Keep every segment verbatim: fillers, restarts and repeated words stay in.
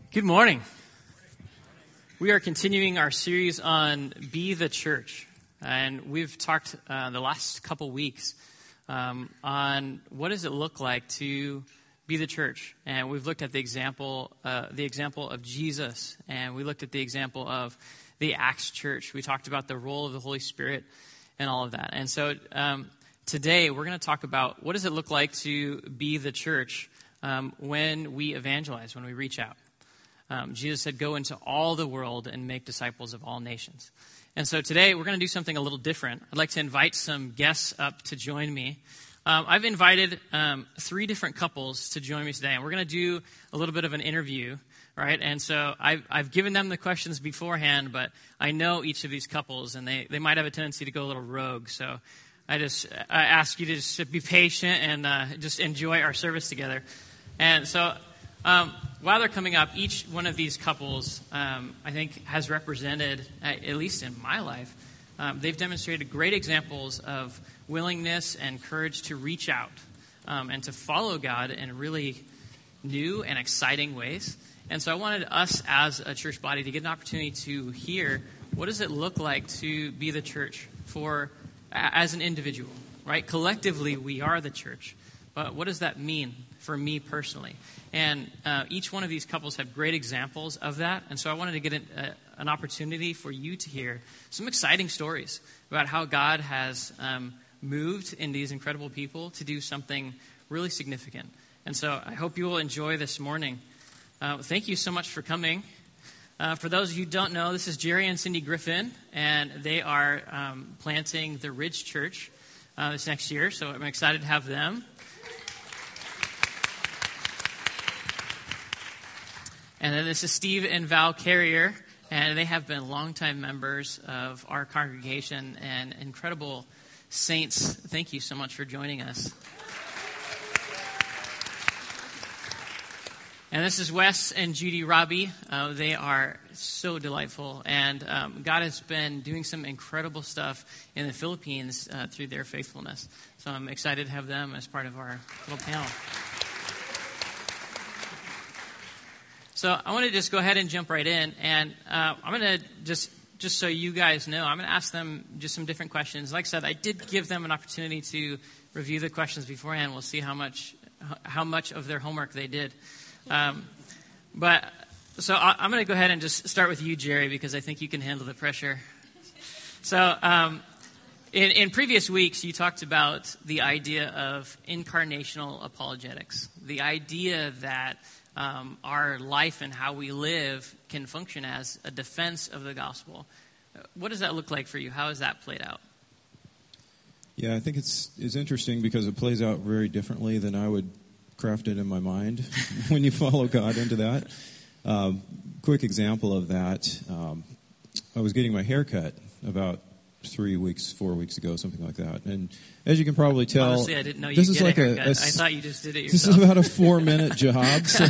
Good morning. We are continuing our series on Be the Church. And we've talked uh, the last couple weeks um, on what does it look like to be the church. And we've looked at the example, uh, the example of Jesus. And we looked at the example of the Acts Church. We talked about the role of the Holy Spirit and all of that. And so um, today we're going to talk about what does it look like to be the church um, when we evangelize, when we reach out. Um, Jesus said, go into all the world and make disciples of all nations. And so today we're going to do something a little different. I'd like to invite some guests up to join me. Um, I've invited um, three different couples to join me today, and we're going to do a little bit of an interview, right? And so I've, I've given them the questions beforehand, but I know each of these couples, and they, they might have a tendency to go a little rogue. So I just I ask you to just be patient and uh, just enjoy our service together. And so Um, while they're coming up, each one of these couples, um, I think, has represented, at least in my life, um, they've demonstrated great examples of willingness and courage to reach out um, and to follow God in really new and exciting ways. And so I wanted us as a church body to get an opportunity to hear what does it look like to be the church for as an individual, right? Collectively, we are the church. But what does that mean for me personally? And uh, each one of these couples have great examples of that. And so I wanted to get an, uh, an opportunity for you to hear some exciting stories about how God has um, moved in these incredible people to do something really significant. And so I hope you will enjoy this morning. Uh, thank you so much for coming. Uh, for those of you who don't know, this is Jerry and Cindy Griffin, and they are um, planting the Ridge Church uh, this next year. So I'm excited to have them. And then this is Steve and Val Carrier, and they have been longtime members of our congregation and incredible saints. Thank you so much for joining us. And this is Wes and Judy Robbie. Uh, they are so delightful, and um, God has been doing some incredible stuff in the Philippines uh, through their faithfulness. So I'm excited to have them as part of our little panel. So I want to just go ahead and jump right in, and uh, I'm going to just, just so you guys know, I'm going to ask them just some different questions. Like I said, I did give them an opportunity to review the questions beforehand. We'll see how much how much of their homework they did. Um, but so I, I'm going to go ahead and just start with you, Jerry, because I think you can handle the pressure. So um, in, in previous weeks, you talked about the idea of incarnational apologetics, the idea that Um, our life and how we live can function as a defense of the gospel. What does that look like for you? How has that played out? Yeah, I think it's it's interesting because it plays out very differently than I would craft it in my mind when you follow God into that. Um, quick example of that, um, I was getting my hair cut about three weeks, four weeks ago, something like that. And as you can probably tell, honestly, I didn't know you this get is like a a, haircut. a, I thought you just did it yourself. This is about a four-minute job, so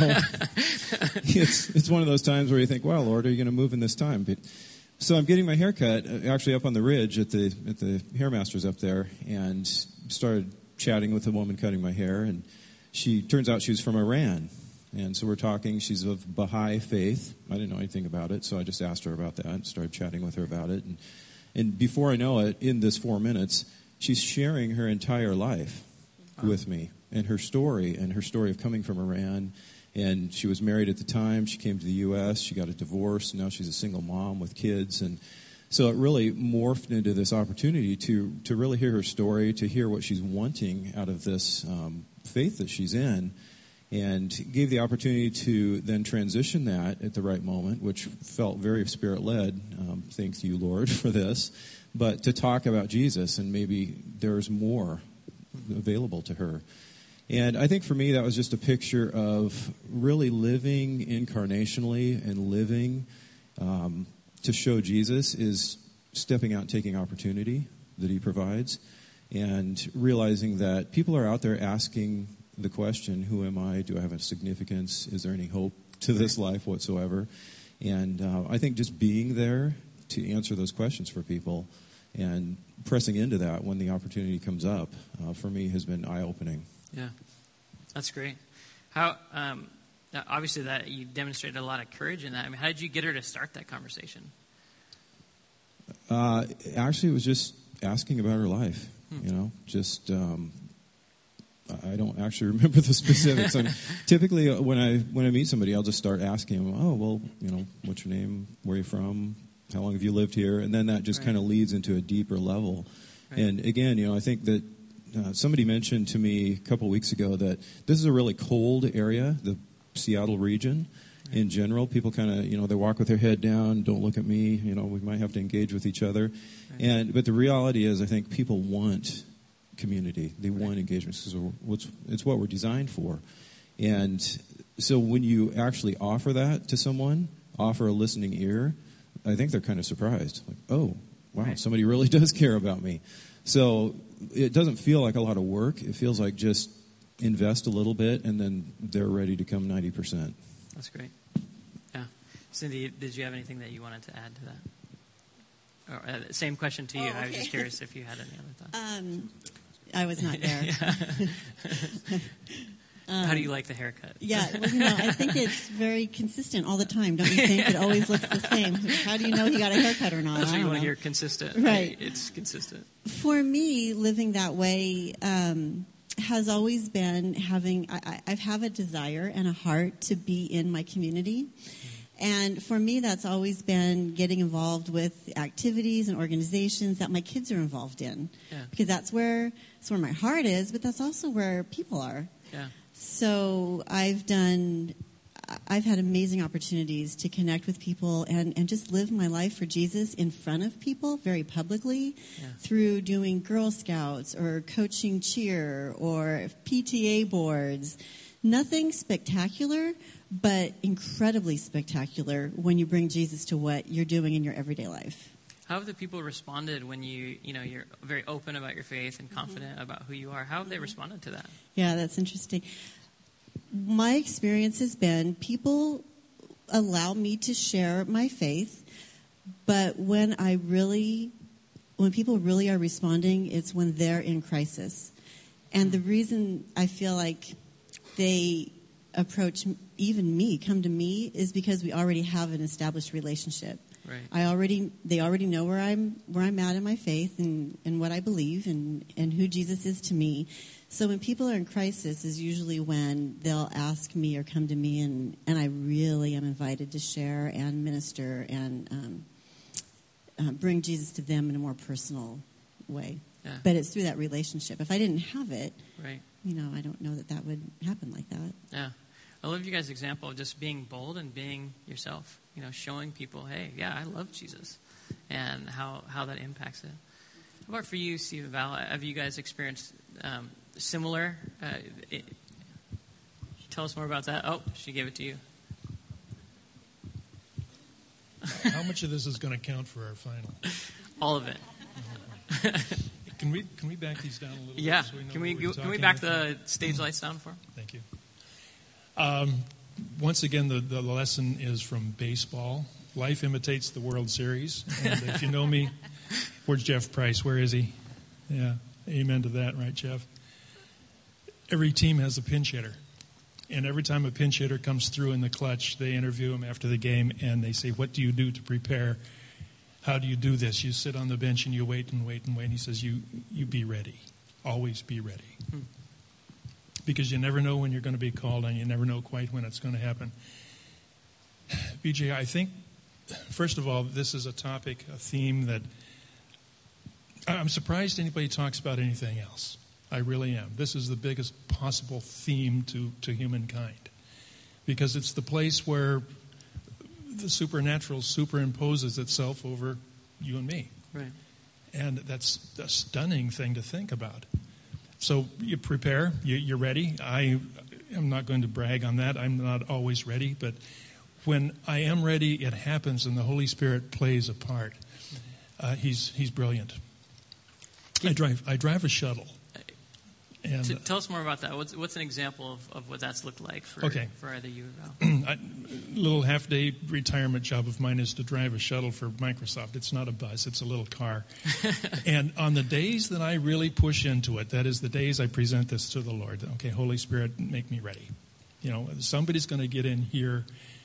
it's it's one of those times where you think, "Wow, Lord, are you going to move in this time?" But, so I'm getting my hair cut, actually up on the ridge at the at the hairmasters up there, and started chatting with the woman cutting my hair, and she turns out she was from Iran. And so we're talking. She's of Baha'i faith. I didn't know anything about it, so I just asked her about that and started chatting with her about it. And And before I know it, in this four minutes, she's sharing her entire life wow. with me and her story and her story of coming from Iran. And she was married at the time. She came to the U S. She got a divorce. Now she's a single mom with kids. And so it really morphed into this opportunity to, to really hear her story, to hear what she's wanting out of this um, faith that she's in, and gave the opportunity to then transition that at the right moment, which felt very Spirit-led. Um, thank you, Lord, for this. But to talk about Jesus, and maybe there's more available to her. And I think for me, that was just a picture of really living incarnationally and living um, to show Jesus is stepping out and taking opportunity that he provides, and realizing that people are out there asking the question, who am I? Do I have a significance? Is there any hope to this life whatsoever? And uh, I think just being there to answer those questions for people and pressing into that when the opportunity comes up, uh, for me, has been eye-opening. Yeah, that's great. How um, Now, obviously, that you demonstrated a lot of courage in that. I mean, how did you get her to start that conversation? Uh, actually, it was just asking about her life. Hmm. You know, just um, I don't actually remember the specifics. I mean, typically, when I when I meet somebody, I'll just start asking them, "Oh, well, you know, what's your name? Where are you from? How long have you lived here?" And then that just right. kind of leads into a deeper level. Right. And again, you know, I think that uh, somebody mentioned to me a couple weeks ago that this is a really cold area, the Seattle region. Right. In general, people kind of, you know, they walk with their head down, don't look at me, you know, we might have to engage with each other. Right. And but the reality is, I think people want community. They right. want engagement because it's what we're designed for. And so when you actually offer that to someone, offer a listening ear, I think they're kind of surprised. Like, oh, wow, right. somebody really does care about me. So it doesn't feel like a lot of work. It feels like just invest a little bit, and then they're ready to come ninety percent. That's great. Yeah. Cindy, did you have anything that you wanted to add to that? Or, uh, same question to you. Oh, okay. I was just curious if you had any other thoughts. Um, I was not there. Um, How do you like the haircut? Yeah, well, you know, I think it's very consistent all the time. Don't you think? It always looks the same. How do you know he got a haircut or not? That's what you want know. to hear, consistent. Right. It's consistent. For me, living that way um, has always been having, I, I have a desire and a heart to be in my community. And for me, that's always been getting involved with activities and organizations that my kids are involved in. Yeah. Because that's where, that's where my heart is, but that's also where people are. Yeah. So I've done, I've had amazing opportunities to connect with people and, and just live my life for Jesus in front of people very publicly yeah. through doing Girl Scouts or coaching cheer or P T A boards. Nothing spectacular, but incredibly spectacular when you bring Jesus to what you're doing in your everyday life. How have the people responded when you, you know, you're very open about your faith and confident mm-hmm. about who you are? How have they responded to that? Yeah, that's interesting. My experience has been people allow me to share my faith, but when I really, when people really are responding, it's when they're in crisis. And the reason I feel like they approach even me, come to me, is because we already have an established relationship. Right. I already, they already know where I'm, where I'm at in my faith and, and what I believe and, and who Jesus is to me. So when people are in crisis is usually when they'll ask me or come to me, and, and I really am invited to share and minister and um, uh, bring Jesus to them in a more personal way. Yeah. But it's through that relationship. If I didn't have it, right. you know, I don't know that that would happen like that. Yeah. I love you guys' example of just being bold and being yourself, you know, showing people, hey, yeah, I love Jesus, and how, how that impacts it. How about for you, Steve and Val? Have you guys experienced um, similar? Uh, it, tell us more about that. Oh, she gave it to you. How much of this is going to count for our final? All of it. Can we can we back these down a little yeah. bit? So we know can we go, can we back the stage lights down for them? Thank you. Um, once again, the, the lesson is from baseball. Life imitates the World Series. And if you know me, where's Jeff Price? Where is he? Yeah, amen to that, right, Jeff? Every team has a pinch hitter. And every time a pinch hitter comes through in the clutch, they interview him after the game, and they say, what do you do to prepare? How do you do this? You sit on the bench and you wait and wait and wait. And he says, you, you be ready. Always be ready. Hmm. Because you never know when you're going to be called on. You never know quite when it's going to happen. B J, I think, first of all, this is a topic, a theme that I'm surprised anybody talks about anything else. I really am. This is the biggest possible theme to, to humankind. Because it's the place where the supernatural superimposes itself over you and me. Right. And that's a stunning thing to think about. So you prepare, you, you're ready. I am not going to brag on that. I'm not always ready. But when I am ready, it happens, and the Holy Spirit plays a part. Uh, he's he's brilliant. I drive I drive a shuttle. And, so tell us more about that. What's what's an example of, of what that's looked like for okay. for either you or Val? A little half-day retirement job of mine is to drive a shuttle for Microsoft. It's not a bus. It's a little car. And on the days that I really push into it, that is the days I present this to the Lord. Okay, Holy Spirit, make me ready. You know, somebody's going to get in here,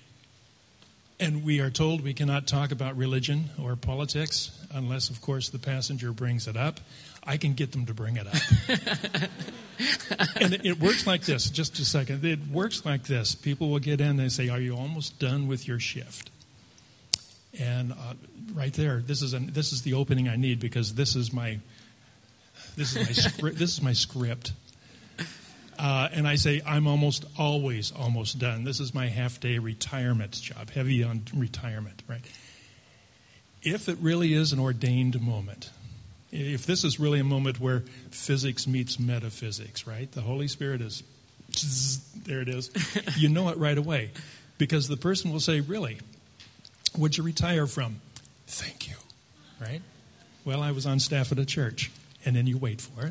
and we are told we cannot talk about religion or politics unless, of course, the passenger brings it up. I can get them to bring it up. And it, it works like this. Just a second. It works like this. People will get in and they say, are you almost done with your shift? And uh, right there, this is an, this is the opening I need, because this is my this is my script. This is my script. Uh, and I say, I'm almost always almost done. This is my half-day retirement job, heavy on retirement, right? If it really is an ordained moment, if this is really a moment where physics meets metaphysics, right? The Holy Spirit is, there it is. You know it right away, because the person will say, really, what'd you retire from? Thank you, right? Well, I was on staff at a church, and then you wait for it.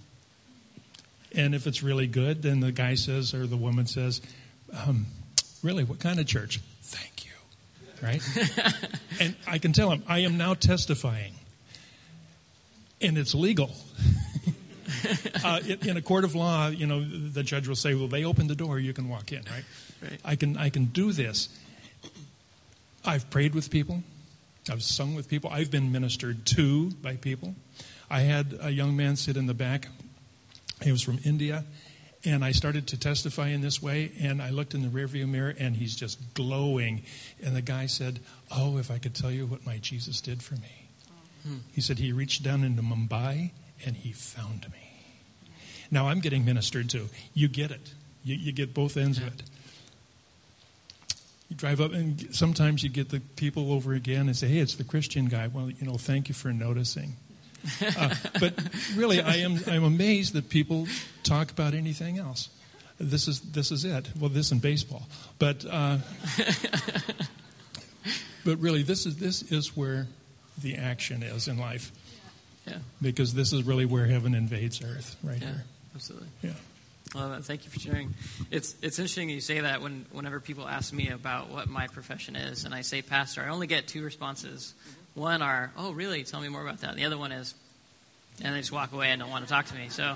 And if it's really good, then the guy says, or the woman says, um, really, what kind of church? Thank you, right? And I can tell him, I am now testifying. And it's legal. uh, in, in a court of law, you know, the judge will say, well, they opened the door, you can walk in, right? Right. I can, I can do this. I've prayed with people. I've sung with people. I've been ministered to by people. I had a young man sit in the back. He was from India, and I started to testify in this way, and I looked in the rearview mirror, and he's just glowing. And the guy said, oh, if I could tell you what my Jesus did for me. Hmm. He said he reached down into Mumbai, and he found me. Now, I'm getting ministered to. You get it. You, you get both ends of it. You drive up, and sometimes you get the people over again and say, hey, it's the Christian guy. Well, you know, thank you for noticing. Uh, but really, I am I'm amazed that people talk about anything else. This is this is it. Well, this and baseball, but uh, but really, this is this is where the action is in life. Yeah. Because this is really where heaven invades earth, right yeah, here. Absolutely. Yeah. Well, thank you for sharing. It's it's interesting you say that when whenever people ask me about what my profession is, and I say pastor, I only get two responses. One are, oh, really? Tell me more about that. And the other one is, and they just walk away and don't want to talk to me. So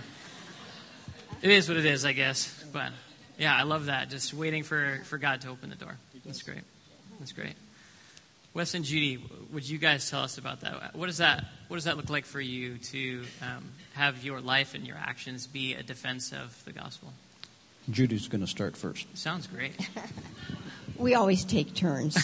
it is what it is, I guess. But yeah, I love that. Just waiting for, for God to open the door. That's great. That's great. Wes and Judy, would you guys tell us about that? What does that What does that look like for you to um, have your life and your actions be a defense of the gospel? Judy's going to start first. Sounds great. We always take turns.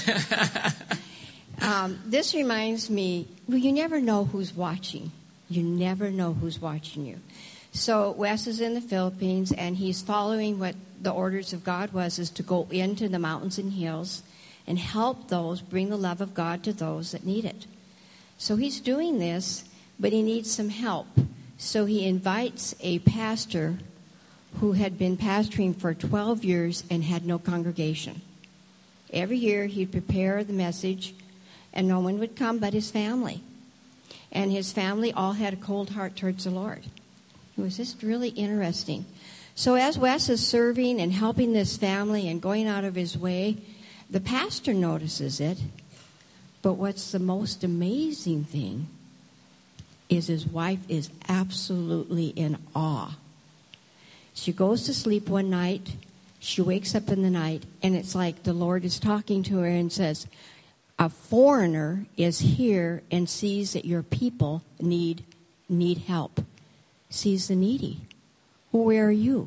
um, this reminds me, well, you never know who's watching. You never know who's watching you. So Wes is in the Philippines, and he's following what the orders of God was, is to go into the mountains and hills and help those, bring the love of God to those that need it. So he's doing this, but he needs some help. So he invites a pastor who had been pastoring for twelve years and had no congregation. Every year he'd prepare the message, and no one would come but his family. And his family all had a cold heart towards the Lord. It was just really interesting. So as Wes is serving and helping this family and going out of his way, the pastor notices it. But what's the most amazing thing is his wife is absolutely in awe. She goes to sleep one night. She wakes up in the night, and it's like the Lord is talking to her and says, a foreigner is here and sees that your people need need help. Sees the needy. Well, where are you?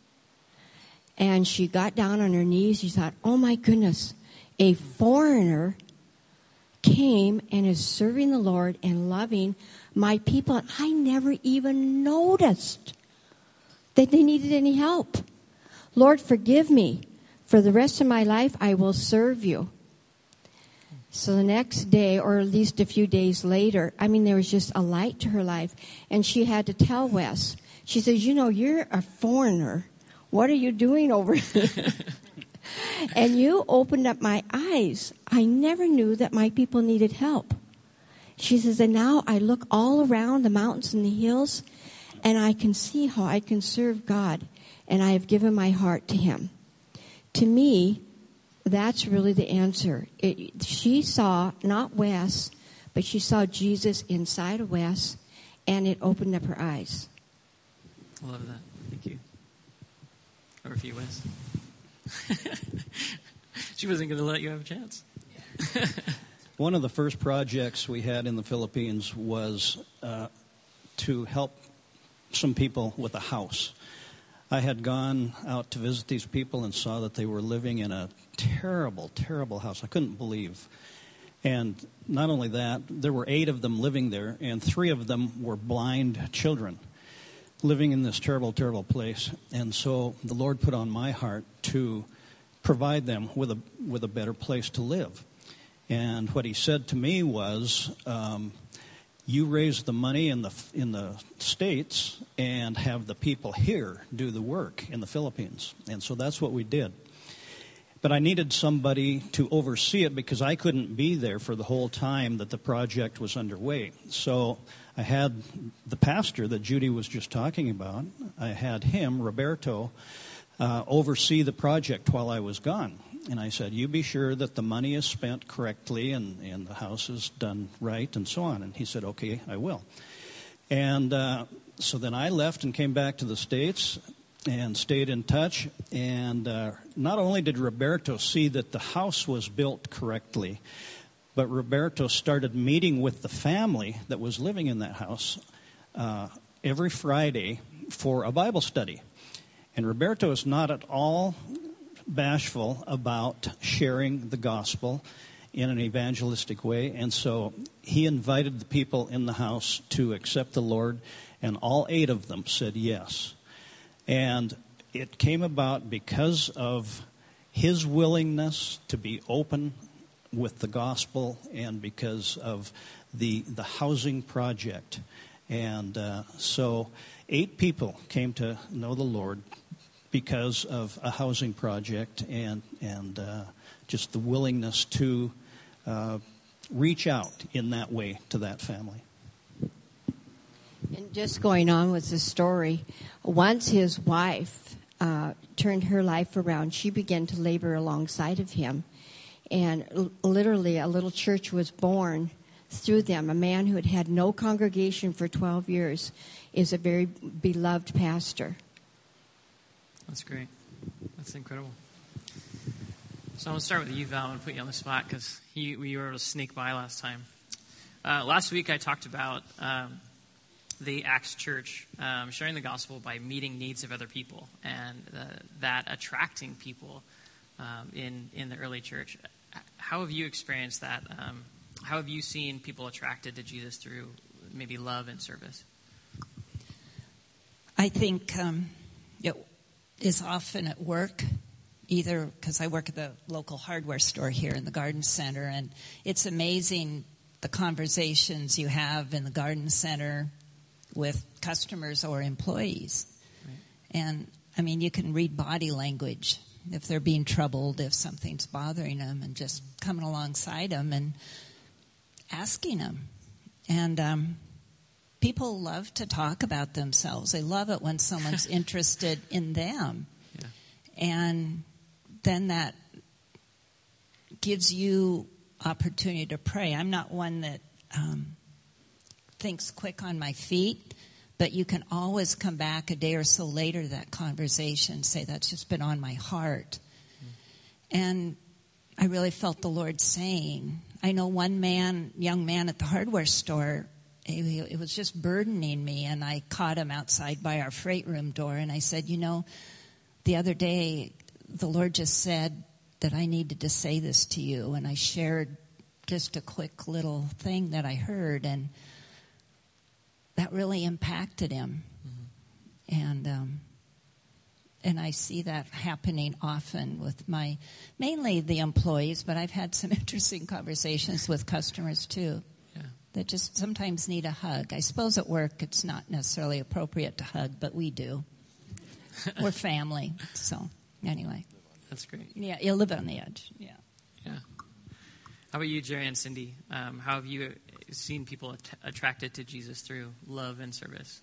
And she got down on her knees. She thought, oh my goodness, a foreigner came and is serving the Lord and loving my people. And I never even noticed that they needed any help. Lord, forgive me. For the rest of my life, I will serve you. So the next day, or at least a few days later, I mean, there was just a light to her life. And she had to tell Wes. She says, you know, you're a foreigner. What are you doing over here? And you opened up my eyes. I never knew that my people needed help. She says, and now I look all around the mountains and the hills, and I can see how I can serve God, and I have given my heart to him. To me, that's really the answer. It, she saw not Wes, but she saw Jesus inside of Wes, and it opened up her eyes. I love that. Thank you. Over to you, Wes. She wasn't going to let you have a chance. One of the first projects we had in the Philippines was uh, to help some people with a house. I had gone out to visit these people and saw that they were living in a terrible, terrible house. I couldn't believe. And not only that, there were eight of them living there, and three of them were blind children living in this terrible, terrible place. And so the Lord put on my heart to provide them with a with a better place to live. And what he said to me was, um, you raise the money in the in the States and have the people here do the work in the Philippines. And so that's what we did. But I needed somebody to oversee it because I couldn't be there for the whole time that the project was underway. So I had the pastor that Judy was just talking about, I had him, Roberto, uh, oversee the project while I was gone. And I said, you be sure that the money is spent correctly and, and the house is done right and so on. And he said, okay, I will. And uh, so then I left and came back to the States and stayed in touch. And uh, not only did Roberto see that the house was built correctly, but Roberto started meeting with the family that was living in that house uh, every Friday for a Bible study. And Roberto is not at all bashful about sharing the gospel in an evangelistic way. And so he invited the people in the house to accept the Lord, and all eight of them said yes. And it came about because of his willingness to be open with the gospel and because of the the housing project. And uh, so eight people came to know the Lord because of a housing project and and uh, just the willingness to uh, reach out in that way to that family. And just going on with the story, once his wife uh, turned her life around, she began to labor alongside of him. And l- literally a little church was born through them. A man who had had no congregation for twelve years is a very beloved pastor. That's great. That's incredible. So I'm going to start with you, Val. I'm going to put you on the spot because we were able to sneak by last time. Uh, last week I talked about um, the Acts Church um, sharing the gospel by meeting needs of other people and uh, that attracting people um, in, in the early church. How have you experienced that? Um, how have you seen people attracted to Jesus through maybe love and service? I think um, it is often at work, either because I work at the local hardware store here in the garden center, and it's amazing the conversations you have in the garden center with customers or employees. Right. And, I mean, you can read body language if they're being troubled, if something's bothering them, and just coming alongside them and asking them. And um, people love to talk about themselves. They love it when someone's interested in them. Yeah. And then that gives you opportunity to pray. I'm not one that um, thinks quick on my feet, but you can always come back a day or so later to that conversation and say, that's just been on my heart. Mm. And I really felt the Lord saying, I know one man, young man at the hardware store, it was just burdening me, and I caught him outside by our freight room door, and I said, you know, the other day the Lord just said that I needed to say this to you, and I shared just a quick little thing that I heard, and that really impacted him. Mm-hmm. And um, and I see that happening often with my, mainly the employees, but I've had some interesting conversations with customers too. That just sometimes need a hug. I suppose at work it's not necessarily appropriate to hug, but we do. We're family. So, anyway. That's great. Yeah, you live on the edge. Yeah. Yeah. How about you, Jerry and Cindy? Um, how have you seen people att- attracted to Jesus through love and service?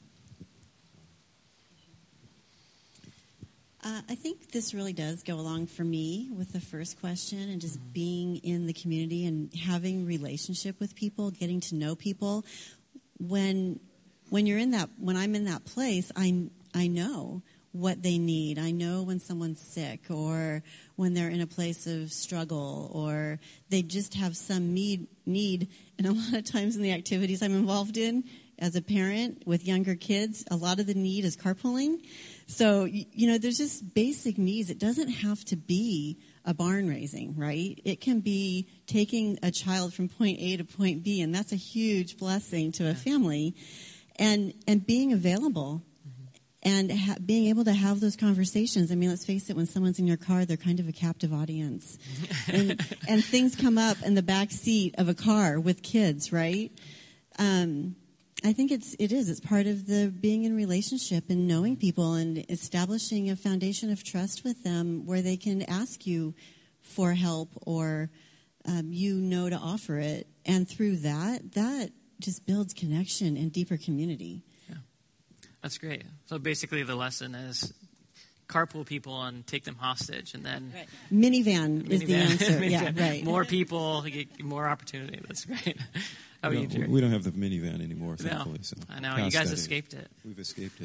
Uh, I think this really does go along for me with the first question and just mm-hmm. being in the community and having relationship with people, getting to know people. When when you're in that, when I'm in that place, I I know what they need. I know when someone's sick or when they're in a place of struggle or they just have some need. need. And a lot of times in the activities I'm involved in as a parent with younger kids, a lot of the need is carpooling. So, you know, there's just basic needs. It doesn't have to be a barn raising, right? It can be taking a child from point A to point B, and that's a huge blessing to a family. And and being available and ha- being able to have those conversations. I mean, let's face it, when someone's in your car, they're kind of a captive audience. and, and things come up in the back seat of a car with kids, right? Um, I think it's, it is. It's part of the being in relationship and knowing people and establishing a foundation of trust with them where they can ask you for help or um, you know to offer it. And through that, that just builds connection and deeper community. Yeah, that's great. So basically the lesson is carpool people and take them hostage, and then right. minivan, minivan is the answer. minivan. Yeah, right. More people, get more opportunity. That's great. How about no, you, Jerry? We don't have the minivan anymore, thankfully. No, so I know you guys that escaped it. We've escaped it.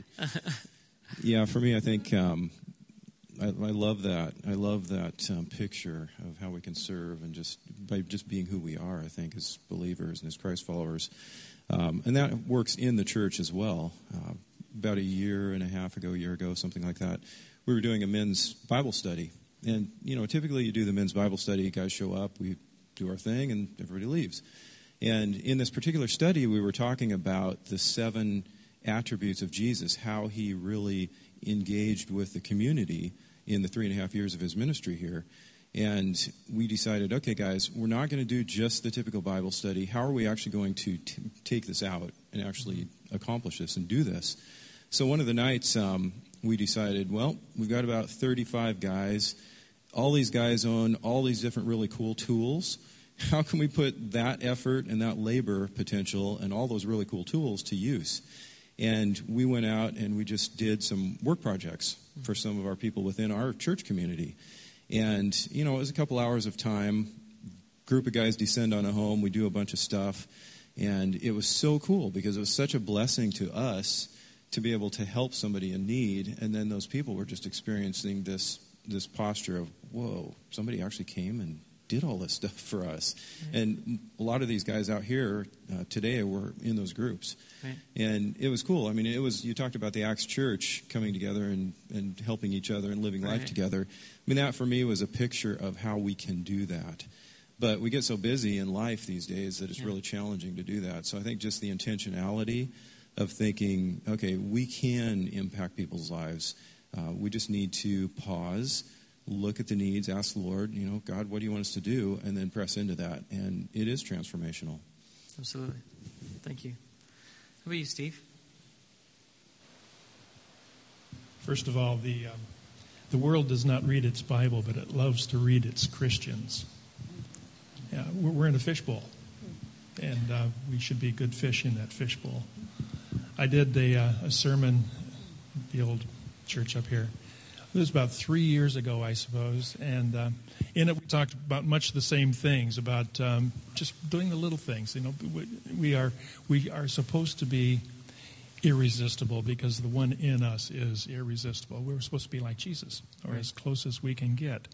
Yeah, for me, I think um, I, I love that. I love that um, picture of how we can serve, and just by just being who we are. I think as believers and as Christ followers, um, and that works in the church as well. Uh, about a year and a half ago, a year ago, something like that, we were doing a men's Bible study, and you know, typically you do the men's Bible study. Guys show up, we do our thing, and everybody leaves. And in this particular study, we were talking about the seven attributes of Jesus, how he really engaged with the community in the three and a half years of his ministry here. And we decided, okay, guys, we're not going to do just the typical Bible study. How are we actually going to t- take this out and actually accomplish this and do this? So one of the nights, um, we decided, well, we've got about thirty-five guys. All these guys own all these different really cool tools. How can we put that effort and that labor potential and all those really cool tools to use? And we went out and we just did some work projects for some of our people within our church community. And, you know, it was a couple hours of time. Group of guys descend on a home. We do a bunch of stuff. And it was so cool because it was such a blessing to us to be able to help somebody in need. And then those people were just experiencing this this posture of, whoa, somebody actually came and did all this stuff for us. Right. And a lot of these guys out here uh, today were in those groups. Right. And it was cool. I mean, it was, you talked about the Acts Church coming together and, and helping each other and living right. life together. I mean, that for me was a picture of how we can do that. But we get so busy in life these days that it's yeah. really challenging to do that. So I think just the intentionality of thinking, okay, we can impact people's lives. Uh, we just need to pause, look at the needs, ask the Lord, you know, God, what do you want us to do? And then press into that. And it is transformational. Absolutely. Thank you. How about you, Steve? First of all, the um, the world does not read its Bible, but it loves to read its Christians. Yeah, we're, we're in a fishbowl, and uh, we should be good fish in that fishbowl. I did a, uh, a sermon at the old church up here. It was about three years ago, I suppose, and uh, in it we talked about much the same things, about um, just doing the little things. You know, we, we are we are supposed to be irresistible because the one in us is irresistible. We're supposed to be like Jesus, or right. as close as we can get.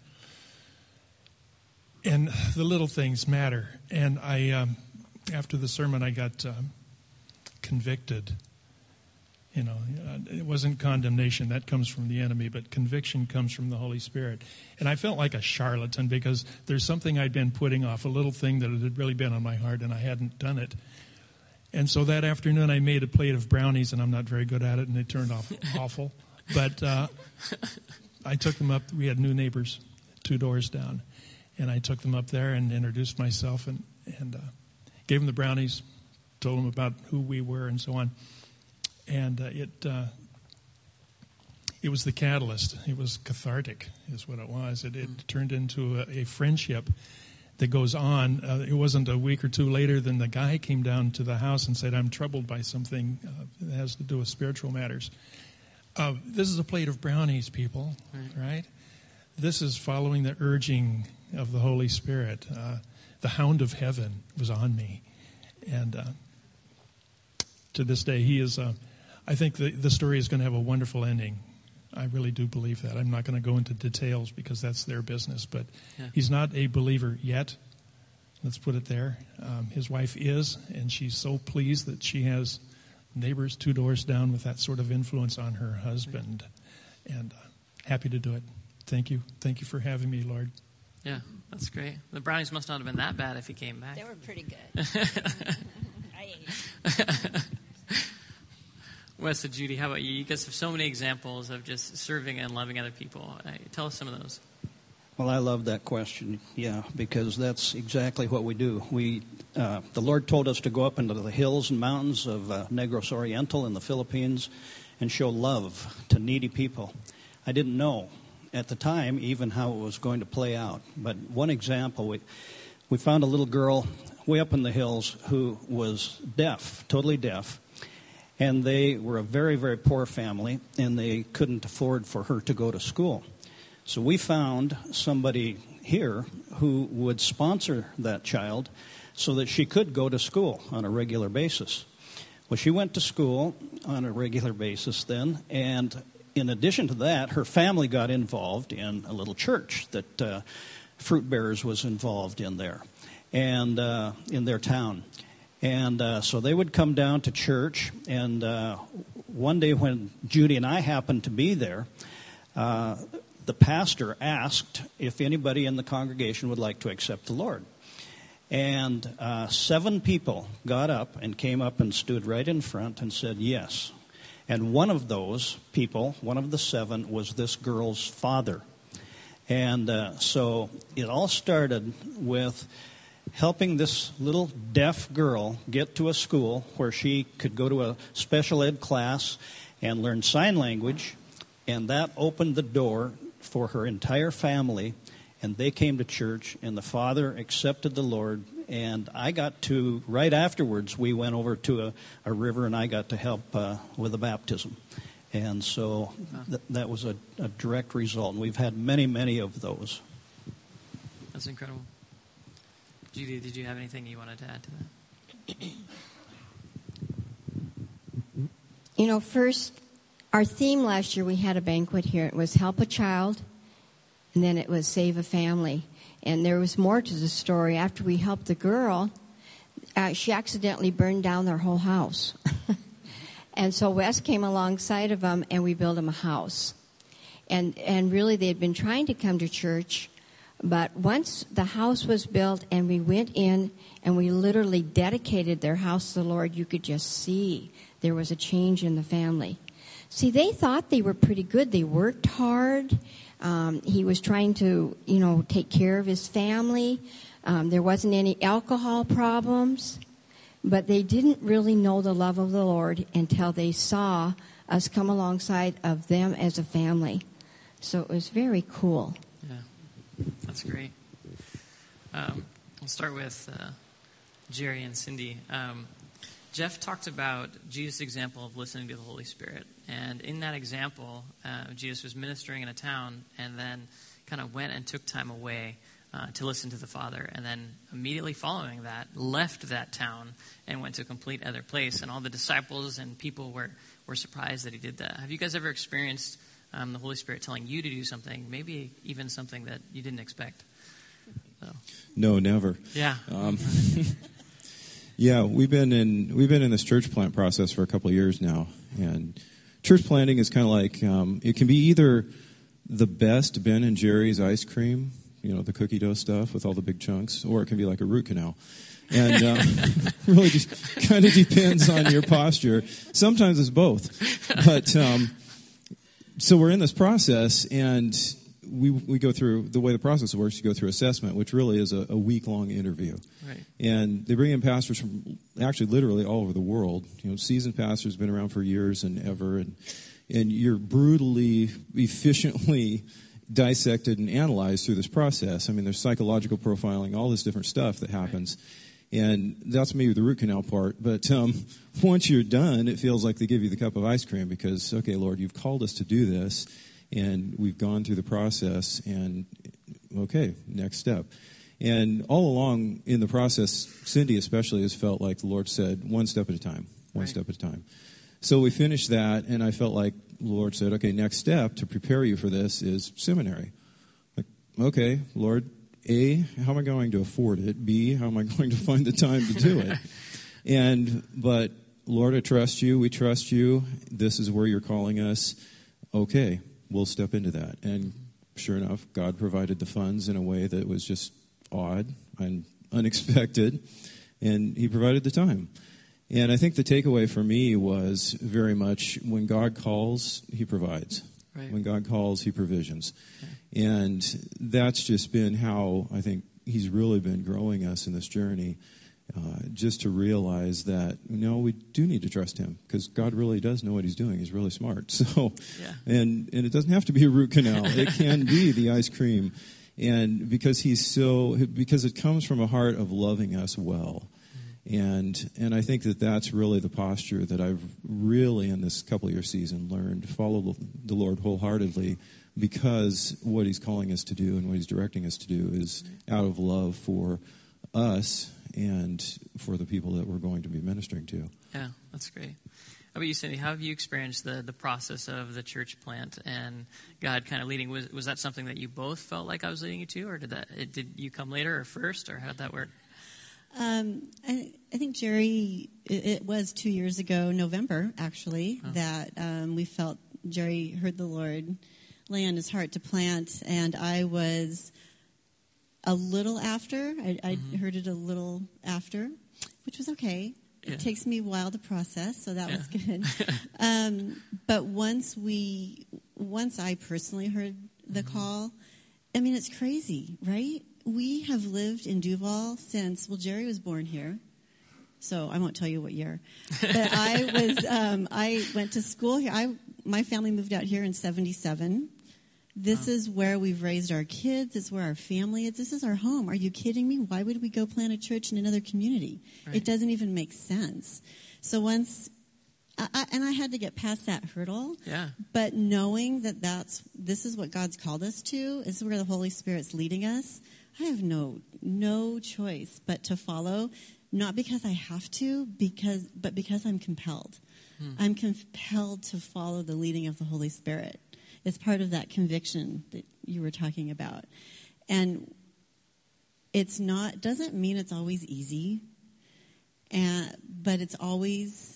And the little things matter. And I, um, after the sermon, I got um, convicted. You know, it wasn't condemnation. That comes from the enemy, but conviction comes from the Holy Spirit. And I felt like a charlatan because there's something I'd been putting off, a little thing that had really been on my heart, and I hadn't done it. And so that afternoon I made a plate of brownies, and I'm not very good at it, and they turned off awful. But uh, I took them up. We had new neighbors two doors down. And I took them up there and introduced myself and, and uh, gave them the brownies, told them about who we were and so on. And uh, it uh, it was the catalyst. It was cathartic is what it was. It, it turned into a, a friendship that goes on. Uh, it wasn't a week or two later than the guy came down to the house and said, I'm troubled by something uh, that has to do with spiritual matters. Uh, this is a plate of brownies, people, right? right? This is following the urging of the Holy Spirit. Uh, the hound of heaven was on me. And uh, to this day, he is, uh, I think the, the story is going to have a wonderful ending. I really do believe that. I'm not going to go into details because that's their business, but Yeah. he's not a believer yet. Let's put it there. Um, his wife is, and she's so pleased that she has neighbors two doors down with that sort of influence on her husband, and uh, happy to do it. Thank you. Thank you for having me, Lord. Yeah, that's great. The brownies must not have been that bad if he came back. They were pretty good. I ate. Wes and Judy, how about you? You guys have so many examples of just serving and loving other people. Uh, tell us some of those. Well, I love that question, yeah, because that's exactly what we do. We, uh, the Lord told us to go up into the hills and mountains of uh, Negros Oriental in the Philippines and show love to needy people. I didn't know at the time even how it was going to play out. But one example, we, we found a little girl way up in the hills who was deaf, totally deaf. And they were a very, very poor family, and they couldn't afford for her to go to school. So we found somebody here who would sponsor that child so that she could go to school on a regular basis. Well, she went to school on a regular basis then, and in addition to that, her family got involved in a little church that uh, Fruit Bearers was involved in there, and uh, in their town. And uh, so they would come down to church, and uh, one day when Judy and I happened to be there, uh, the pastor asked if anybody in the congregation would like to accept the Lord. And uh, seven people got up and came up and stood right in front and said yes. And one of those people, one of the seven, was this girl's father. And uh, so it all started with helping this little deaf girl get to a school where she could go to a special ed class and learn sign language, and that opened the door for her entire family, and they came to church, and the father accepted the Lord, and I got to, right afterwards, we went over to a, a river, and I got to help uh, with the baptism. And so th- that was a, a direct result, and we've had many, many of those. That's incredible. Judy, did you have anything you wanted to add to that? You know, first, our theme last year, we had a banquet here. It was help a child, and then it was save a family. And there was more to the story. After we helped the girl, uh, she accidentally burned down their whole house. And so Wes came alongside of them, and we built them a house. And and really, they had been trying to come to church, but once the house was built and we went in and we literally dedicated their house to the Lord, you could just see there was a change in the family. See, they thought they were pretty good. They worked hard. Um, he was trying to, you know, take care of his family. Um, there wasn't any alcohol problems. But they didn't really know the love of the Lord until they saw us come alongside of them as a family. So it was very cool. Yeah, that's great. Um, we'll start with uh, Jerry and Cindy. Um, Jeff talked about Jesus' example of listening to the Holy Spirit. And in that example, uh, Jesus was ministering in a town and then kind of went and took time away uh, to listen to the Father. And then immediately following that, left that town and went to a complete other place. And all the disciples and people were, were surprised that he did that. Have you guys ever experienced um, the Holy Spirit telling you to do something, maybe even something that you didn't expect? So. No, never. Yeah. Um, yeah, we've been in we've been in this church plant process for a couple of years now, and church planting is kind of like um, it can be either the best Ben and Jerry's ice cream, you know, the cookie dough stuff with all the big chunks, or it can be like a root canal. And um, really just kind of depends on your posture. Sometimes it's both. But um, so we're in this process, and we we go through, the way the process works, you go through assessment, which really is a, a week-long interview. Right. And they bring in pastors from actually literally all over the world. You know, seasoned pastors, been around for years and ever, and and you're brutally, efficiently dissected and analyzed through this process. I mean, there's psychological profiling, all this different stuff that happens. Right. And that's maybe the root canal part. But um, once you're done, it feels like they give you the cup of ice cream because, okay, Lord, you've called us to do this, and we've gone through the process, and okay, next step. And all along in the process, Cindy especially has felt like the Lord said, one step at a time, one right. step at a time. So we finished that, and I felt like, the Lord said, okay, next step to prepare you for this is seminary. Like, okay, Lord, A, how am I going to afford it? B, how am I going to find the time to do it? And, but, Lord, I trust you. We trust you. This is where you're calling us. Okay, we'll step into that. And sure enough, God provided the funds in a way that was just odd and unexpected. And he provided the time. And I think the takeaway for me was very much when God calls, he provides. Right. When God calls, he provisions. Okay. And that's just been how I think he's really been growing us in this journey, uh, just to realize that, no, we do need to trust him because God really does know what he's doing. He's really smart. So, yeah. and, and it doesn't have to be a root canal. It can be the ice cream. And because he's so, because it comes from a heart of loving us well. And and I think that that's really the posture that I've really in this couple year season learned. Follow the Lord wholeheartedly because what he's calling us to do and what he's directing us to do is out of love for us and for the people that we're going to be ministering to. Yeah, that's great. How about you, Cindy? How have you experienced the, the process of the church plant and God kind of leading? Was was that something that you both felt like I was leading you to, or did that it, did you come later or first, or how did that work? Um, I, I think, Jerry, it, it was two years ago, November, actually, oh. that um, we felt Jerry heard the Lord lay on his heart to plant, and I was a little after. I, I mm-hmm. heard it a little after, which was okay. Yeah. It takes me a while to process, so that yeah. was good. um, but once we, once I personally heard the mm-hmm. call, I mean, it's crazy, right? We have lived in Duval since, well, Jerry was born here, so I won't tell you what year. But I was, um, I went to school here. I, my family moved out here in seventy-seven. This wow. is where we've raised our kids. It's where our family is. This is our home. Are you kidding me? Why would we go plant a church in another community? Right. It doesn't even make sense. So once, I, I, and I had to get past that hurdle. Yeah. But knowing that that's, this is what God's called us to, this is where the Holy Spirit's leading us, I have no no choice but to follow, not because I have to, because but because I'm compelled. Hmm. I'm compelled to follow the leading of the Holy Spirit. It's part of that conviction that you were talking about. And it's not, doesn't mean it's always easy, and, but it's always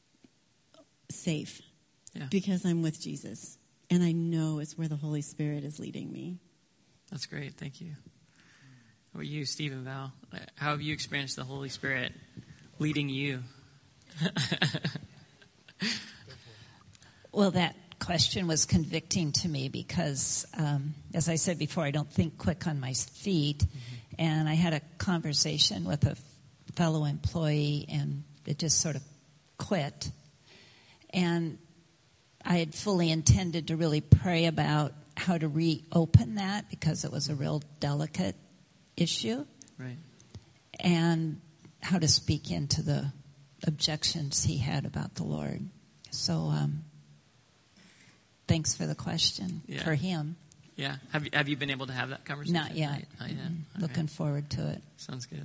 safe yeah. because I'm with Jesus. And I know it's where the Holy Spirit is leading me. That's great. Thank you. How about you, Steve and Val? How have you experienced the Holy Spirit leading you? Well, that question was convicting to me because, um, as I said before, I don't think quick on my feet. Mm-hmm. And I had a conversation with a fellow employee, and it just sort of quit. And I had fully intended to really pray about how to reopen that because it was a real delicate issue, right? And how to speak into the objections he had about the Lord. So, um, thanks for the question yeah. for him. Yeah. Have you, have you been able to have that conversation? Not yet. Not, not yet. Mm-hmm. Looking right. forward to it. Sounds good.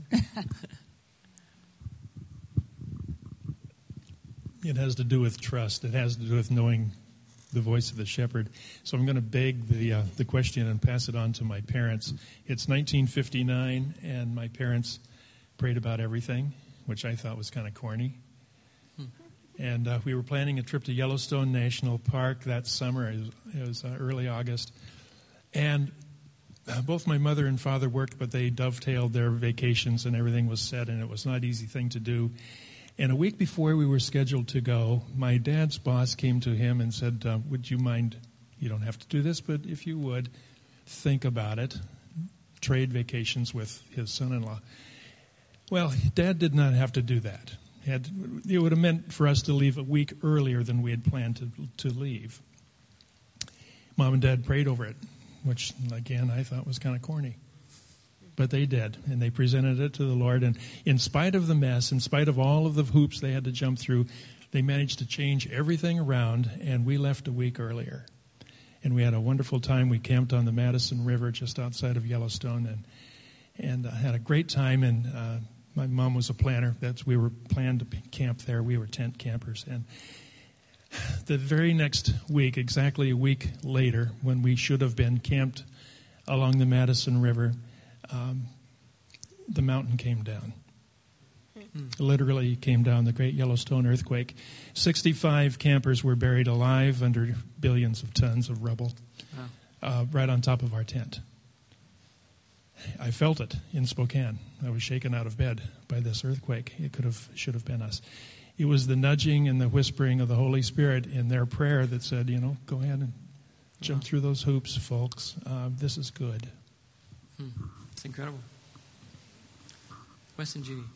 It has to do with trust. It has to do with knowing the voice of the shepherd. So I'm going to beg the uh, the question and pass it on to my parents. It's nineteen fifty-nine, and my parents prayed about everything, which I thought was kind of corny. Hmm. And uh, we were planning a trip to Yellowstone National Park that summer. It was, it was uh, early August. And uh, both my mother and father worked, but they dovetailed their vacations, and everything was set, and it was not an easy thing to do. And a week before we were scheduled to go, my dad's boss came to him and said, uh, would you mind, you don't have to do this, but if you would, think about it, trade vacations with his son-in-law. Well, Dad did not have to do that. Had, it would have meant for us to leave a week earlier than we had planned to, to leave. Mom and Dad prayed over it, which, again, I thought was kind of corny. But they did, and they presented it to the Lord. And in spite of the mess, in spite of all of the hoops they had to jump through, they managed to change everything around, and we left a week earlier. And we had a wonderful time. We camped on the Madison River just outside of Yellowstone, and and uh, had a great time. And uh, my mom was a planner. That's we were planned to camp there. We were tent campers, and The very next week, exactly a week later, when we should have been camped along the Madison River, um, the mountain came down. Mm-hmm. Literally came down, the Great Yellowstone earthquake. sixty-five campers were buried alive under billions of tons of rubble, wow. uh, right on top of our tent. I felt it in Spokane. I was shaken out of bed by this earthquake. It could have, should have been us. It was the nudging and the whispering of the Holy Spirit in their prayer that said, you know, go ahead and jump wow. through those hoops, folks. Uh, this is good. Hmm. It's incredible. Wes and Judy.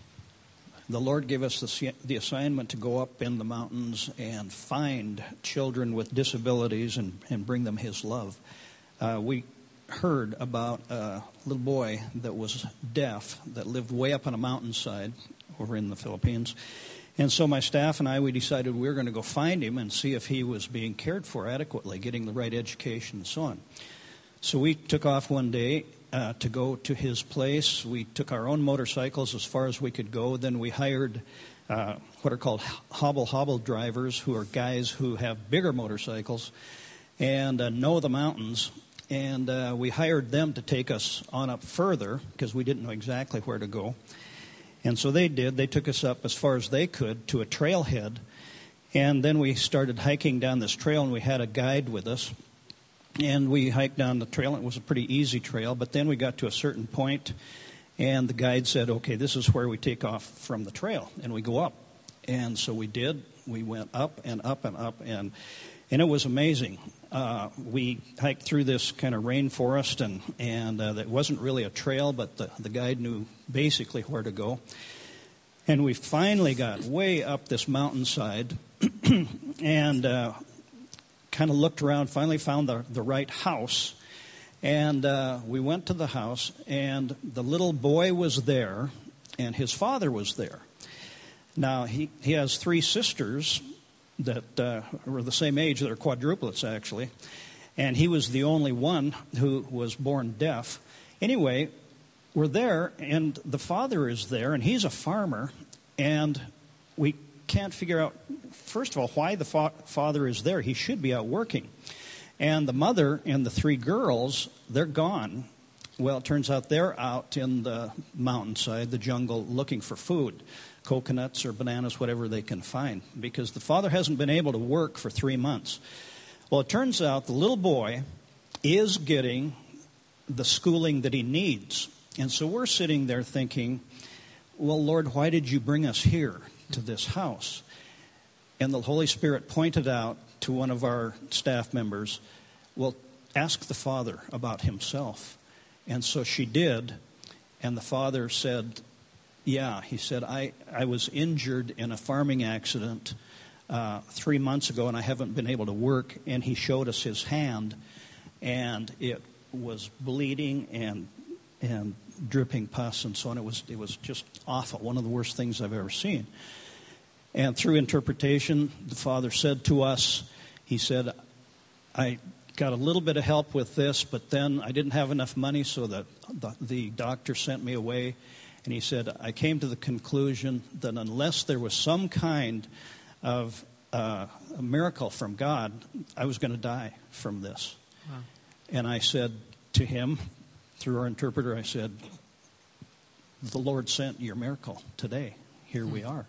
The Lord gave us the, the assignment to go up in the mountains and find children with disabilities and, and bring them His love. Uh, we heard about a little boy that was deaf that lived way up on a mountainside over in the Philippines. And so my staff and I, we decided we were going to go find him and see if he was being cared for adequately, getting the right education and so on. So we took off one day uh, to go to his place. We took our own motorcycles as far as we could go. Then we hired uh, what are called hobble-hobble drivers, who are guys who have bigger motorcycles and uh, know the mountains. And uh, we hired them to take us on up further because we didn't know exactly where to go. And so they did. They took us up as far as they could to a trailhead. And then we started hiking down this trail, and we had a guide with us. And we hiked down the trail. It was a pretty easy trail. But then we got to a certain point, and the guide said, okay, this is where we take off from the trail. And we go up. And so we did. We went up and up and up. And, and it was amazing. Uh, we hiked through this kind of rainforest, and, and uh, that wasn't really a trail, but the, the guide knew basically where to go. And we finally got way up this mountainside and uh, kind of looked around, finally found the, the right house. And uh, we went to the house, and the little boy was there, and his father was there. Now, he, he has three sisters that uh, were the same age. They're quadruplets, actually. And he was the only one who was born deaf. Anyway, we're there, and the father is there, and he's a farmer. And we can't figure out, first of all, why the fa- father is there. He should be out working. And the mother and the three girls, they're gone. Well, it turns out they're out in the mountainside, the jungle, looking for food. Coconuts or bananas, whatever they can find, because the father hasn't been able to work for three months. Well, it turns out the little boy is getting the schooling that he needs. And so we're sitting there thinking, well, Lord, why did you bring us here to this house? And the Holy Spirit pointed out to one of our staff members, well, ask the father about himself. And so she did, and the father said, yeah, he said, I, I was injured in a farming accident uh, three months ago, and I haven't been able to work. And he showed us his hand, and it was bleeding and and dripping pus and so on. It was it was just awful, one of the worst things I've ever seen. And through interpretation, the father said to us, he said, I got a little bit of help with this, but then I didn't have enough money, so the the, the doctor sent me away. And he said, I came to the conclusion that unless there was some kind of uh, a miracle from God, I was going to die from this. Wow. And I said to him, through our interpreter, I said, the Lord sent your miracle today. Here hmm. we are.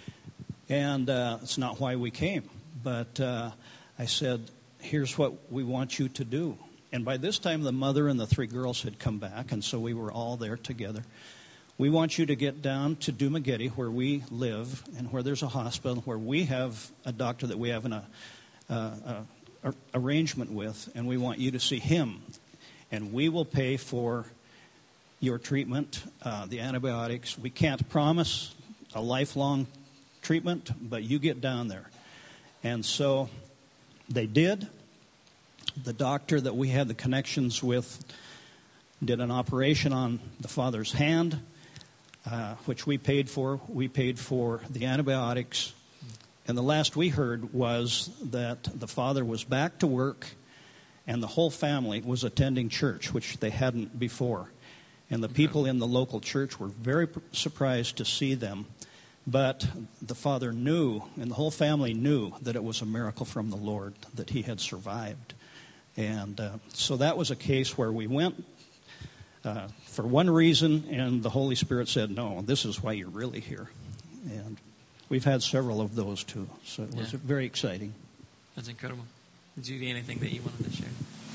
And uh, it's not why we came. But uh, I said, here's what we want you to do. And by this time, the mother and the three girls had come back, and so we were all there together. We want you to get down to Dumaguete, where we live, and where there's a hospital, where we have a doctor that we have an uh, uh, uh, arrangement with, and we want you to see him. And we will pay for your treatment, uh, the antibiotics. We can't promise a lifelong treatment, but you get down there. And so they did. The doctor that we had the connections with did an operation on the father's hand, Uh, which we paid for. We paid for the antibiotics. And the last we heard was that the father was back to work, and the whole family was attending church, which they hadn't before. And the people in the local church were very surprised to see them, But the father knew, and the whole family knew, that it was a miracle from the Lord that he had survived. And uh, so that was a case where we went uh, for one reason, and the Holy Spirit said, no, this is why you're really here. And we've had several of those too, so it was Yeah. very exciting. That's incredible. Judy, anything that you wanted to share?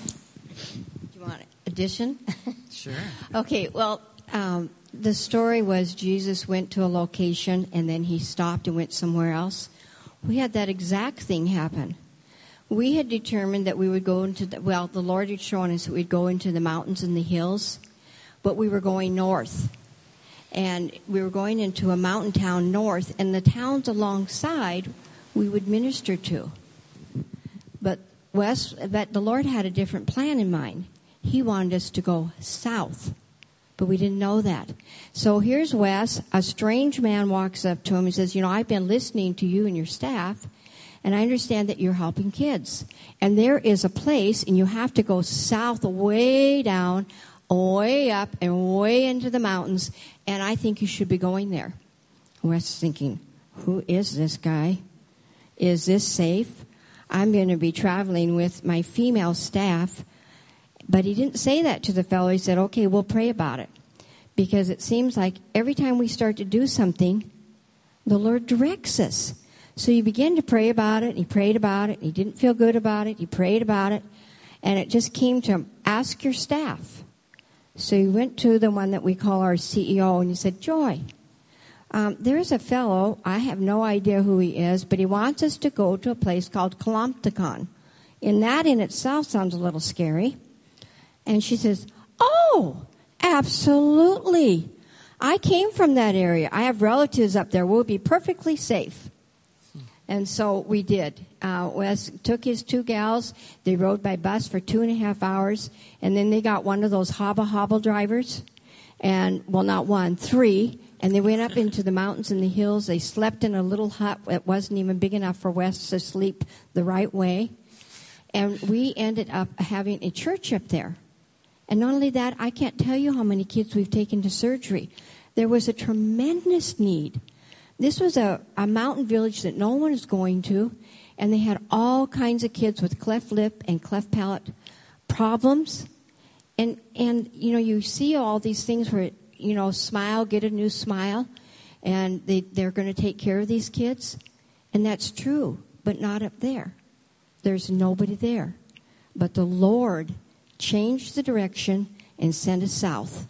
Do you want addition? Sure. Okay, well, um, the story was Jesus went to a location and then he stopped and went somewhere else. We had that exact thing happen. We had determined that we would go into the, well, the Lord had shown us that we'd go into the mountains and the hills, but we were going north. And we were going into a mountain town north, and the towns alongside we would minister to. But Wes, but the Lord had a different plan in mind. He wanted us to go south, but we didn't know that. So here's Wes. A strange man walks up to him and says, you know, I've been listening to you and your staff, and I understand that you're helping kids. And there is a place, and you have to go south way down, way up, and way into the mountains, and I think you should be going there. Wes is thinking, who is this guy? Is this safe? I'm going to be traveling with my female staff. But he didn't say that to the fellow. He said, okay, we'll pray about it. Because it seems like every time we start to do something, the Lord directs us. So you begin to pray about it, and he prayed about it, and he didn't feel good about it, he prayed about it, and it just came to him, ask your staff. So he went to the one that we call our C E O, and he said, Joy, um, there's a fellow, I have no idea who he is, but he wants us to go to a place called Kalamtakon. And that in itself sounds a little scary. And she says, oh, absolutely. I came from that area. I have relatives up there. We'll be perfectly safe. And so we did. Uh, Wes took his two gals. They rode by bus for two and a half hours. And then they got one of those hobble-hobble drivers. And, well, not one, three. And they went up into the mountains and the hills. They slept in a little hut that wasn't even big enough for Wes to sleep the right way. And we ended up having a church up there. And not only that, I can't tell you how many kids we've taken to surgery. There was a tremendous need. This was a, a mountain village that no one is going to, and they had all kinds of kids with cleft lip and cleft palate problems. And, and you know, you see all these things where, you know, smile, get a new smile, and they, they're going to take care of these kids. And that's true, but not up there. There's nobody there. But the Lord changed the direction and sent us south.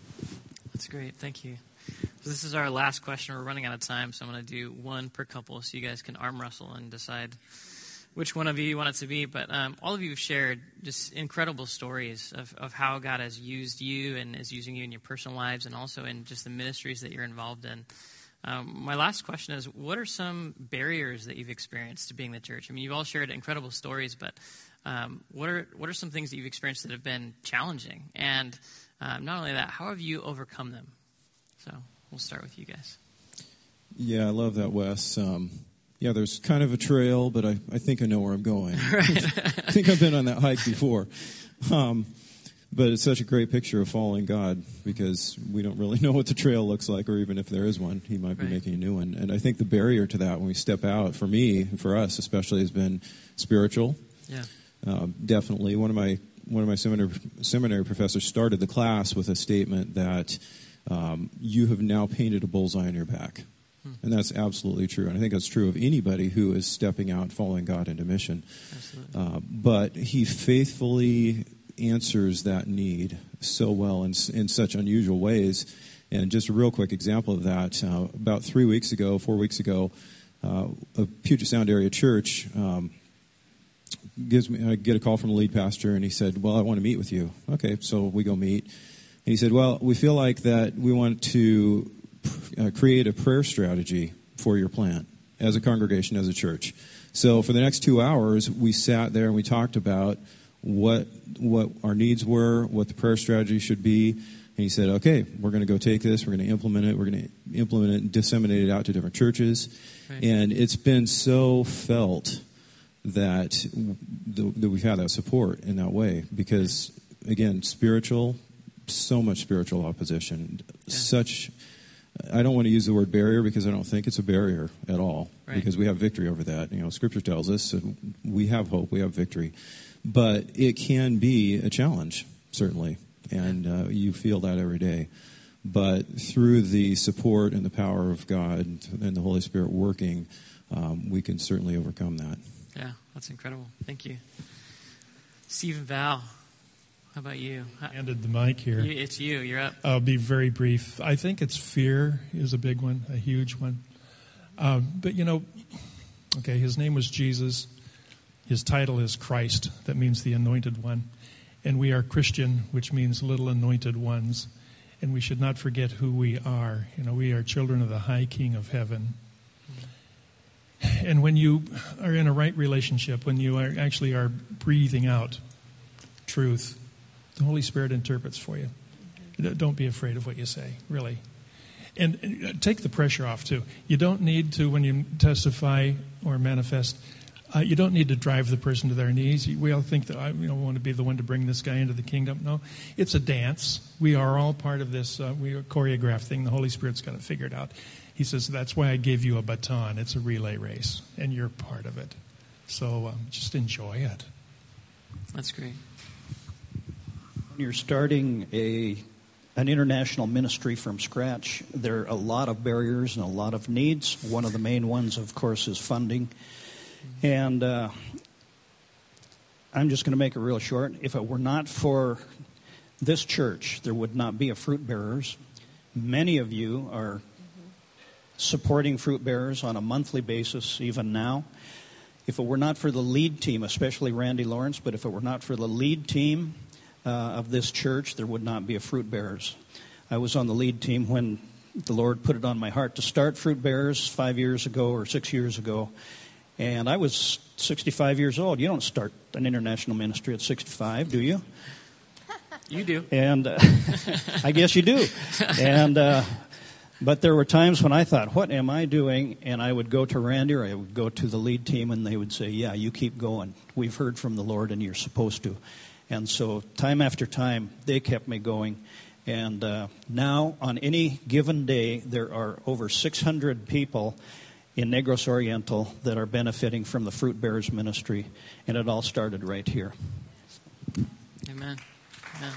That's great. Thank you. So this is our last question. We're running out of time, so I'm going to do one per couple so you guys can arm wrestle and decide which one of you you want it to be. But um, all of you have shared just incredible stories of, of how God has used you and is using you in your personal lives and also in just the ministries that you're involved in. Um, my last question is, what are some barriers that you've experienced to being the church? I mean, you've all shared incredible stories, but um, what are what are some things that you've experienced that have been challenging? And um, not only that, how have you overcome them? So we'll start with you guys. Yeah, I love that, Wes. Um, yeah, there's kind of a trail, but I, I think I know where I'm going. Right. I think I've been on that hike before. Um, but it's such a great picture of following God because we don't really know what the trail looks like, or even if there is one, he might be right. making a new one. And I think the barrier to that when we step out, for me, and for us especially, has been spiritual. Yeah. Um, definitely. One of my one of my seminary, seminary professors started the class with a statement that um, you have now painted a bullseye on your back. Hmm. And that's absolutely true. And I think that's true of anybody who is stepping out, following God into mission. Absolutely. Uh, but he faithfully answers that need so well in, in such unusual ways. And just a real quick example of that, uh, about three weeks ago, four weeks ago, uh, a Puget Sound area church um, gives me, I get a call from the lead pastor, and he said, well, I want to meet with you. Okay, so we go meet. And he said, well, we feel like that we want to uh, create a prayer strategy for your plant as a congregation, as a church. So for the next two hours, we sat there and we talked about what what our needs were, what the prayer strategy should be. And he said, okay, we're going to go take this, we're going to implement it, we're going to implement it and disseminate it out to different churches. Right. And it's been so felt that, the, that we've had that support in that way because, again, spiritual, so much spiritual opposition, yeah. such I don't want to use the word barrier because I don't think it's a barrier at all, right. because we have victory over that. You know, Scripture tells us, and we have hope, we have victory. But it can be a challenge, certainly, and uh, you feel that every day. But through the support and the power of God and the Holy Spirit working, um, we can certainly overcome that. Yeah, that's incredible. Thank you. Stephen Val, how about you? Handed the mic here. You, it's you. You're up. I'll be very brief. I think it's fear is a big one, a huge one. Um, but, you know, okay, his name was Jesus. His title is Christ. That means the anointed one. And we are Christian, which means little anointed ones. And we should not forget who we are. You know, we are children of the high King of heaven. And when you are in a right relationship, when you are actually are breathing out truth, the Holy Spirit interprets for you. Don't be afraid of what you say, really. And take the pressure off, too. You don't need to, when you testify or manifest, uh, you don't need to drive the person to their knees. We all think that I you know, want to be the one to bring this guy into the kingdom. No, it's a dance. We are all part of this uh, we are choreographed thing. The Holy Spirit's got it figured out. He says, that's why I gave you a baton. It's a relay race, and you're part of it. So um, just enjoy it. That's great. When you're starting a an international ministry from scratch, there are a lot of barriers and a lot of needs. One of the main ones, of course, is funding. And uh, I'm just going to make it real short. If it were not for this church, there would not be a Fruit Bearers. Many of you are supporting Fruit Bearers on a monthly basis, even now. If it were not for the lead team, especially Randy Lawrence, but if it were not for the lead team uh, of this church, there would not be a Fruit Bearers. I was on the lead team when the Lord put it on my heart to start Fruit Bearers five years ago or six years ago. And I was sixty-five years old. You don't start an international ministry at sixty-five, do you? You do. And uh, I guess you do. And uh, but there were times when I thought, what am I doing? And I would go to Randy or I would go to the lead team and they would say, yeah, you keep going. We've heard from the Lord and you're supposed to. And so time after time, they kept me going. And uh, now on any given day, there are over six hundred people in Negros Oriental that are benefiting from the Fruit Bearers ministry. And it all started right here. Amen. Amen.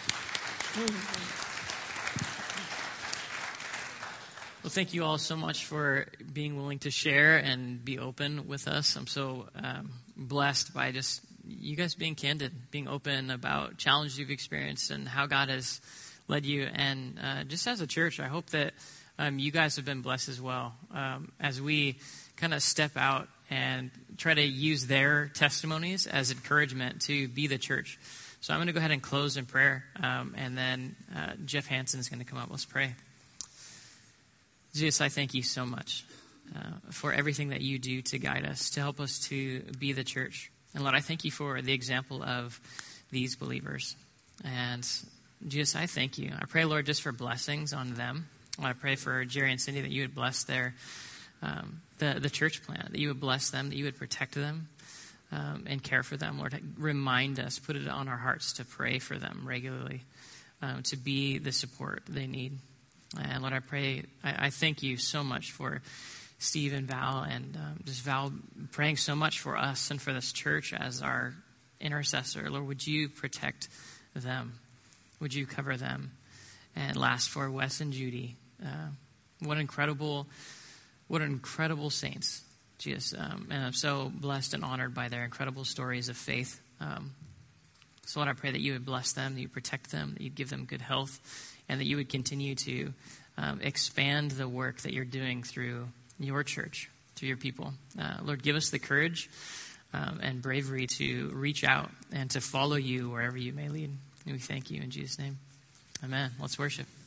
Well, thank you all so much for being willing to share and be open with us. I'm so um, blessed by just you guys being candid, being open about challenges you've experienced and how God has led you. And uh, just as a church, I hope that um, you guys have been blessed as well um, as we kind of step out and try to use their testimonies as encouragement to be the church. So I'm going to go ahead and close in prayer, um, and then uh, Jeff Hansen is going to come up. Let's pray. Jesus, I thank you so much uh, for everything that you do to guide us, to help us to be the church. And Lord, I thank you for the example of these believers. And Jesus, I thank you. I pray, Lord, just for blessings on them. I pray for Jerry and Cindy that you would bless their um, the, the church plant, that you would bless them, that you would protect them um, and care for them. Lord, remind us, put it on our hearts to pray for them regularly, um, to be the support they need. And Lord, I pray, I, I thank you so much for Steve and Val, and um, just Val praying so much for us and for this church as our intercessor. Lord, would you protect them? Would you cover them? And last, for Wes and Judy, uh, what incredible, what incredible saints, Jesus. Um, and I'm so blessed and honored by their incredible stories of faith. Um, so Lord, I pray that you would bless them, that you protect them, that you'd give them good health, and that you would continue to um, expand the work that you're doing through your church, through your people. Uh, Lord, give us the courage um, and bravery to reach out and to follow you wherever you may lead. And we thank you in Jesus' name. Amen. Let's worship.